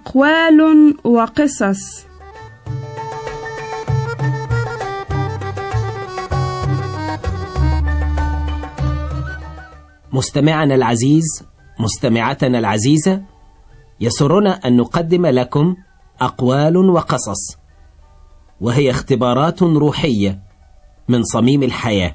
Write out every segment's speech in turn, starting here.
أقوال وقصص. مستمعنا العزيز، مستمعتنا العزيزة، يسرنا أن نقدم لكم أقوال وقصص، وهي اختبارات روحية من صميم الحياة.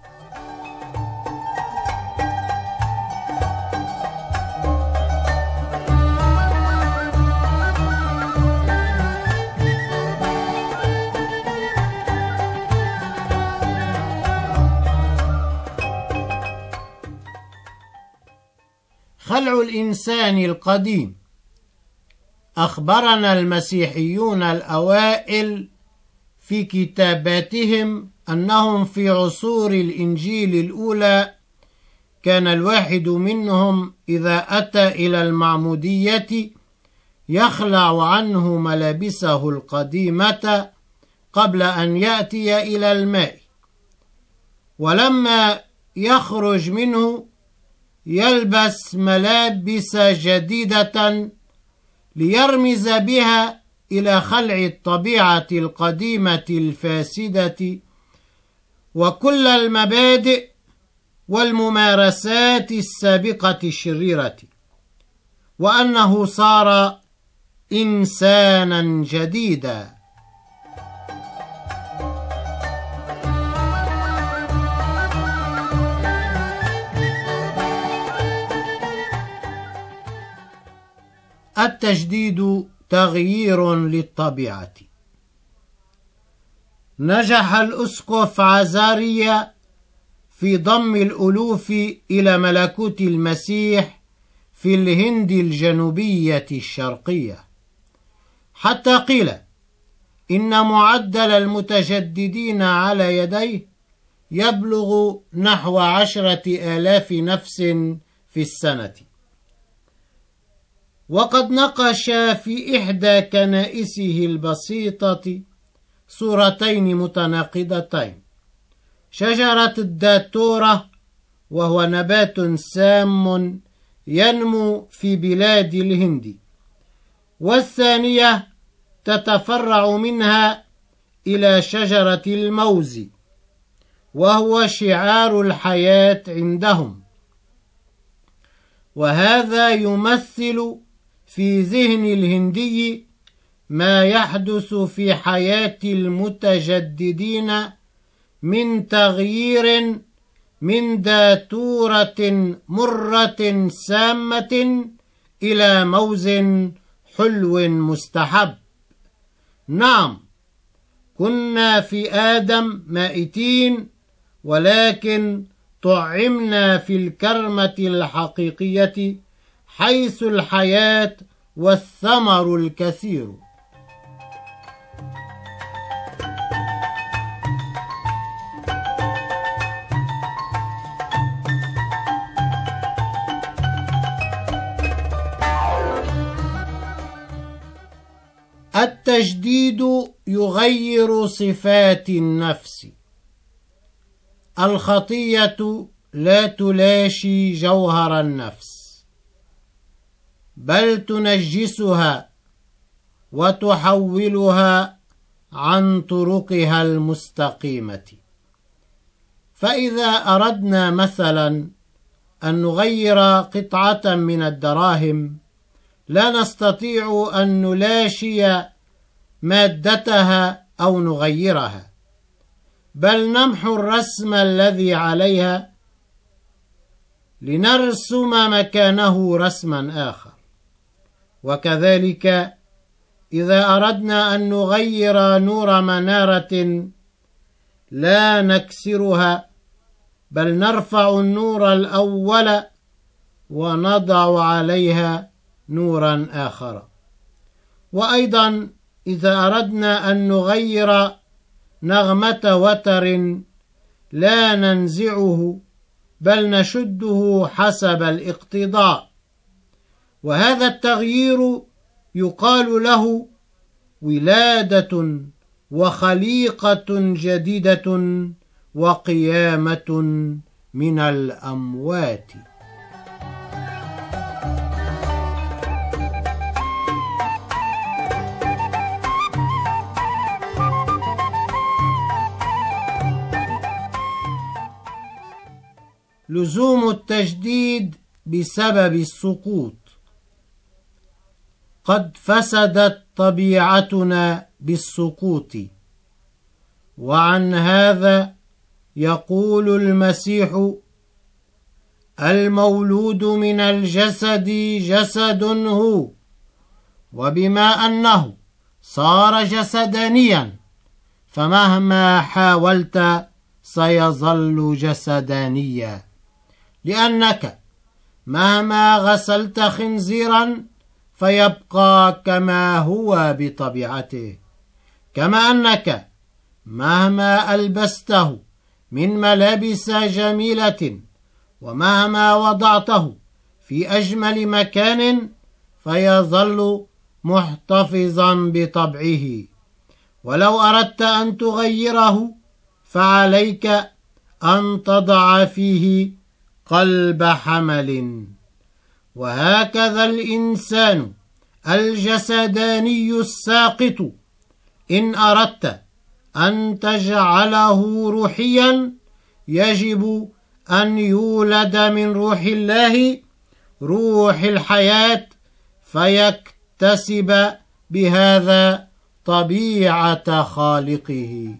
خلع الإنسان القديم. أخبرنا المسيحيون الأوائل في كتاباتهم أنهم في عصور الإنجيل الأولى كان الواحد منهم إذا أتى إلى المعمودية يخلع عنه ملابسه القديمة قبل أن يأتي إلى الماء، ولما يخرج منه يلبس ملابس جديدة ليرمز بها إلى خلع الطبيعة القديمة الفاسدة وكل المبادئ والممارسات السابقة الشريرة، وأنه صار إنسانا جديدا. التجديد تغيير للطبيعة. نجح الأسقف عزاريا في ضم الألوف إلى ملكوت المسيح في الهند الجنوبية الشرقية، حتى قيل إن معدل المتجددين على يديه يبلغ نحو 10,000 نفس في السنة. وقد نقش في إحدى كنائسه البسيطة صورتين متناقضتين: شجرة الداتورة، وهو نبات سام ينمو في بلاد الهند، والثانية تتفرع منها إلى شجرة الموز، وهو شعار الحياة عندهم. وهذا يمثل في ذهن الهندي ما يحدث في حياة المتجددين من تغيير من داتورة مرة سامة إلى موز حلو مستحب. نعم، كنا في آدم مائتين، ولكن طعمنا في الكرمة الحقيقية حيث الحياة والثمر الكثير. التجديد يغير صفات النفس. الخطية لا تلاشي جوهر النفس، بل تنجسها وتحولها عن طرقها المستقيمة. فإذا أردنا مثلا أن نغير قطعة من الدراهم، لا نستطيع أن نلاشي مادتها أو نغيرها، بل نمحو الرسم الذي عليها لنرسم مكانه رسما آخر. وكذلك إذا أردنا أن نغير نور منارة، لا نكسرها، بل نرفع النور الأول ونضع عليها نورا آخر. وأيضا إذا أردنا أن نغير نغمة وتر، لا ننزعه، بل نشده حسب الاقتضاء. وهذا التغيير يقال له ولادة وخليقة جديدة وقيامة من الأموات. لزوم التجديد بسبب السقوط. قد فسدت طبيعتنا بالسقوط، وعن هذا يقول المسيح: المولود من الجسد جسد هو، وبما أنه صار جسدانيا فمهما حاولت سيظل جسدانيا، لأنك مهما غسلت خنزيرا فيبقى كما هو بطبيعته، كما أنك مهما ألبسته من ملابس جميلة ومهما وضعته في أجمل مكان فيظل محتفظا بطبعه، ولو أردت أن تغيره فعليك أن تضع فيه قلب حمل. وهكذا الإنسان الجسداني الساقط إن أردت أن تجعله روحيا يجب أن يولد من روح الله، روح الحياة، فيكتسب بهذا طبيعة خالقه.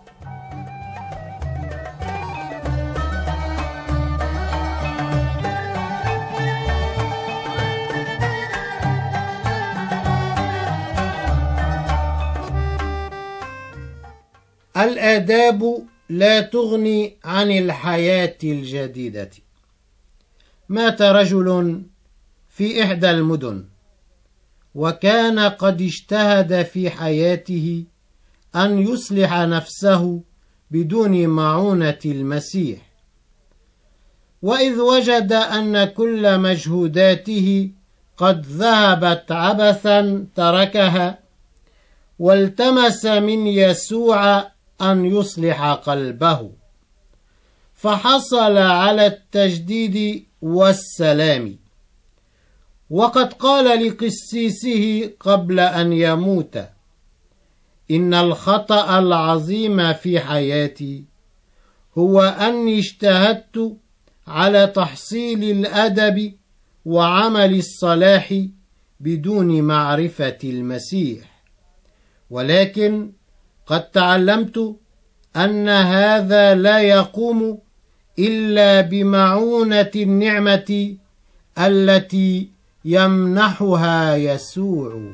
الآداب لا تغني عن الحياة الجديدة. مات رجل في إحدى المدن، وكان قد اجتهد في حياته أن يصلح نفسه بدون معونة المسيح، وإذ وجد أن كل مجهوداته قد ذهبت عبثا تركها، والتمس من يسوع أن يصلح قلبه، فحصل على التجديد والسلام. وقد قال لقسيسه قبل أن يموت: إن الخطأ العظيم في حياتي هو أني اجتهدت على تحصيل الأدب وعمل الصلاح بدون معرفة المسيح، ولكن قد تعلمت أن هذا لا يقوم إلا بمعونة النعمة التي يمنحها يسوع.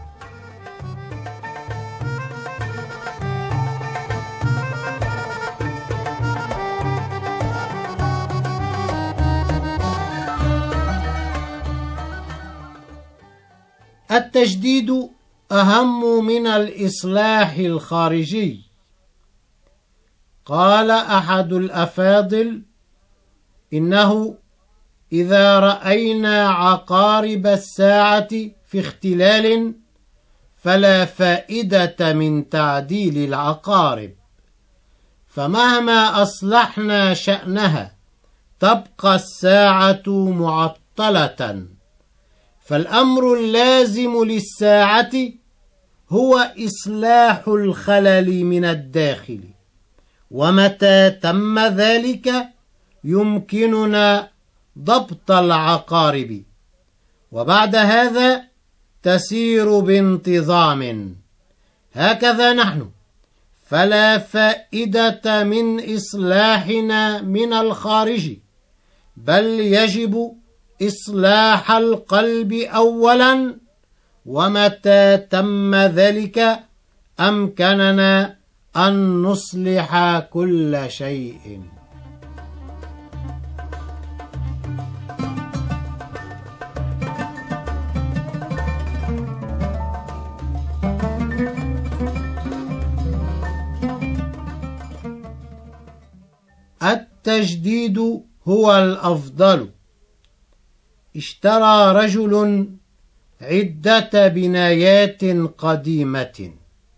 التجديد أهم من الإصلاح الخارجي. قال أحد الأفاضل: إنه إذا رأينا عقارب الساعة في اختلال فلا فائدة من تعديل العقارب، فمهما أصلحنا شأنها تبقى الساعة معطلة. فالأمر اللازم للساعة هو إصلاح الخلل من الداخل، ومتى تم ذلك يمكننا ضبط العقارب، وبعد هذا تسير بانتظام. هكذا نحن، فلا فائدة من إصلاحنا من الخارج، بل يجب إصلاح القلب أولا، ومتى تم ذلك أمكننا أن نصلح كل شيء. التجديد هو الأفضل. اشترى رجل عدة بنايات قديمة،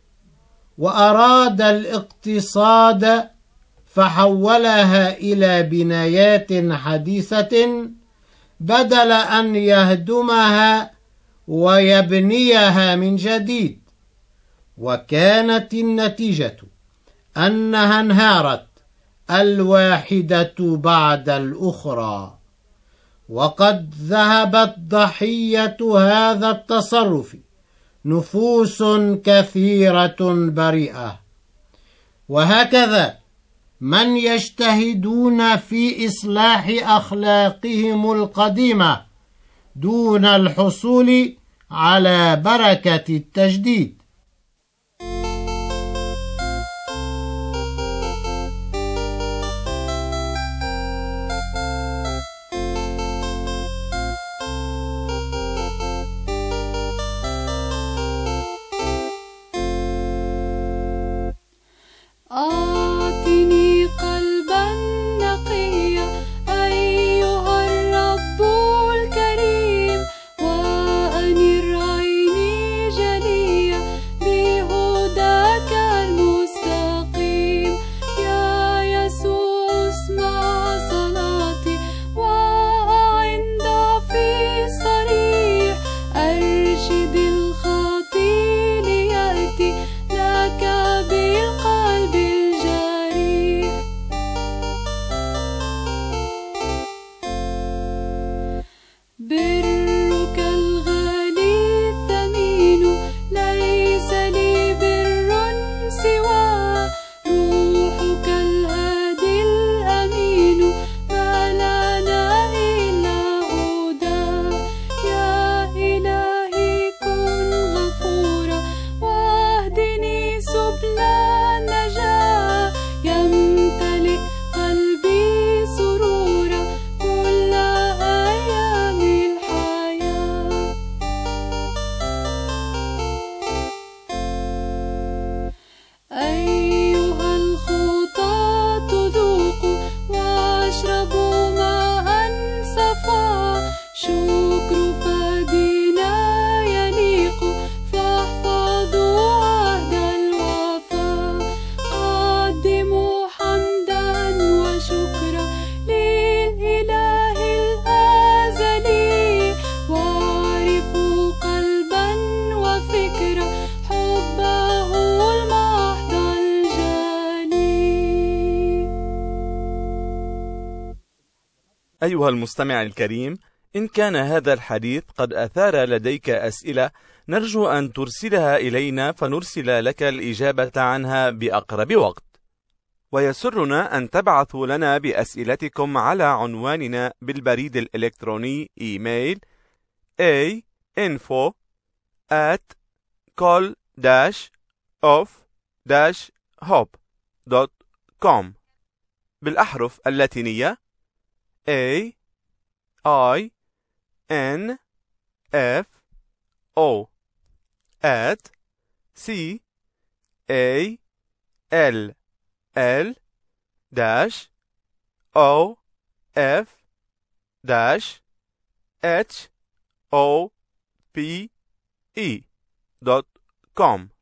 وأراد الاقتصاد فحولها إلى بنايات حديثة بدل أن يهدمها ويبنيها من جديد، وكانت النتيجة أنها انهارت الواحدة بعد الأخرى، وقد ذهبت ضحية هذا التصرف نفوس كثيرة بريئة. وهكذا من يجتهدون في إصلاح أخلاقهم القديمة دون الحصول على بركة التجديد. أعطني قلبا نقيا أيها الرب الكريم، وأنر عيني جليا بهداك المستقيم. يا يسوع اسمع صلاتي وأعن ضعفي الصريح، أرشد الخاطي ليأتي لك بالقلب الجريح. برك الغالي الثمين ليس لي بر سواه، روحك الهادي الأمين ما لنا إلا هداه. يا إلهي كن غفورا واهدني سبل النجاة، يمتلئ قلبي سرورا كل أيام الحياة. أيها الخطاة ذوقوا واشربوا ماء صفا، شكر فادنا يليق فاحفظوا عهد الوفا. قدموا حمدا وشكرا للإله الأزلي، واعرفوا قلبا وفكرا حبه المحض الجلي. أيها المستمع الكريم، إن كان هذا الحديث قد أثار لديك أسئلة، نرجو أن ترسلها إلينا فنرسل لك الإجابة عنها بأقرب وقت. ويسرنا أن تبعثوا لنا بأسئلتكم على عنواننا بالبريد الإلكتروني إيميل info@call-of-hope.com بالأحرف اللاتينية AINFO@call-of-hope.com.